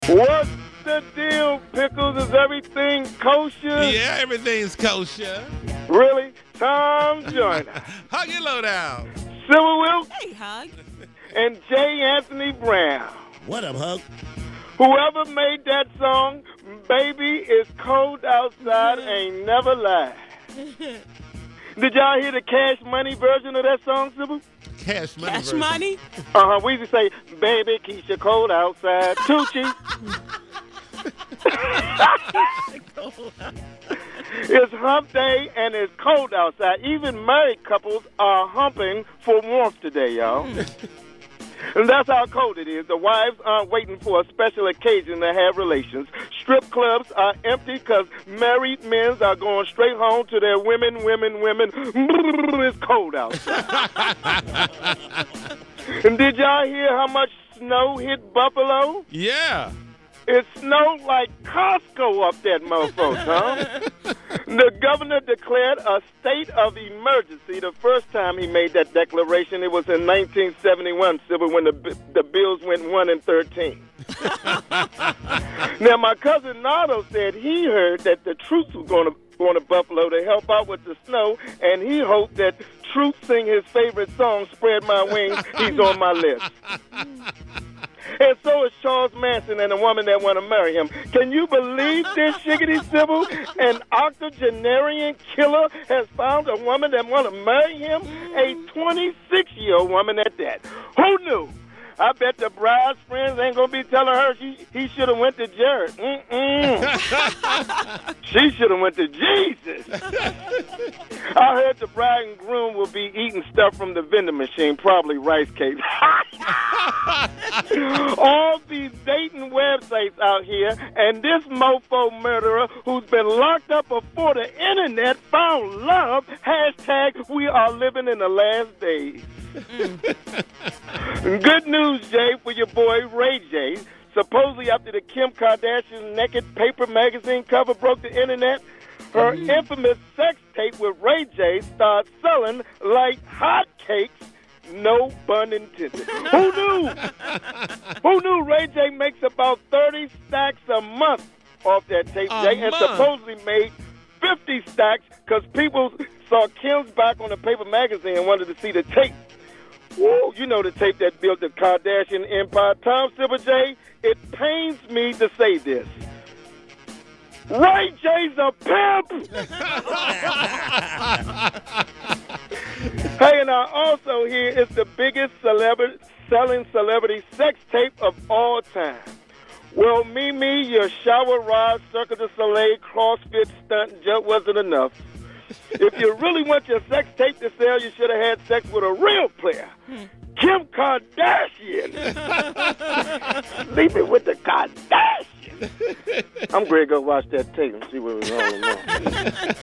What's the deal, Pickles? Is everything kosher? Yeah, everything's kosher. Really? Tom Joyner. Hug your lowdown. Civil Will. Hey, Hug. And J. Anthony Brown. What up, Hug? Whoever made that song, Baby It's Cold Outside, ain't never lied. Did y'all hear the Cash Money version of that song, Sybil? Cash money. Cash version. money? We used to say, Baby, keep your cold outside. Tucci. It's hump day and it's cold outside. Even married couples are humping for warmth today, y'all. And that's how cold it is. The wives aren't waiting for a special occasion to have relations. Strip clubs are empty because married men are going straight home to their women. It's cold outside. And did y'all hear how much snow hit Buffalo? Yeah. It snowed like Costco up that mofo, Tom. The governor declared a state of emergency. The first time he made that declaration, it was in 1971, Sybil, when the Bills went 1-13. Now, my cousin Nardo said he heard that the troops were going to Buffalo to help out with the snow, and he hoped that Troops sing his favorite song, Spread My Wings. He's on my list. And so is Charles Manson and a woman that want to marry him. Can you believe this, Shiggity Sybil? An octogenarian killer has found a woman that want to marry him? A 26-year-old woman at that. Who knew? I bet the bride's friends ain't going to be telling her he should have went to Jared. She should have went to Jesus. I heard the bride and groom will be eating stuff from the vending machine, probably rice cakes. All these dating websites out here, and this mofo murderer who's been locked up before the internet found love. # we are living in the last days. Good news, Jay, for your boy Ray J. Supposedly after the Kim Kardashian naked paper magazine cover broke the internet, her infamous sex tape with Ray J started selling like hotcakes. No pun intended. Who knew? Who knew Ray J makes about 30 stacks a month off that tape, Jay, and supposedly made 50 stacks because people saw Kim's back on the paper magazine and wanted to see the tape. Woo, you know the tape that built the Kardashian empire. Tom Silver J, it pains me to say this. Ray J's a pimp! Hey, and I also hear it's the biggest selling celebrity sex tape of all time. Well, Mimi, your shower rod, Cirque du Soleil, CrossFit stunt just wasn't enough. If you really want your sex tape to sell, you should have had sex with a real player. Kim Kardashian. Sleeping with the Kardashians. I'm going to go watch that tape and see what was wrong with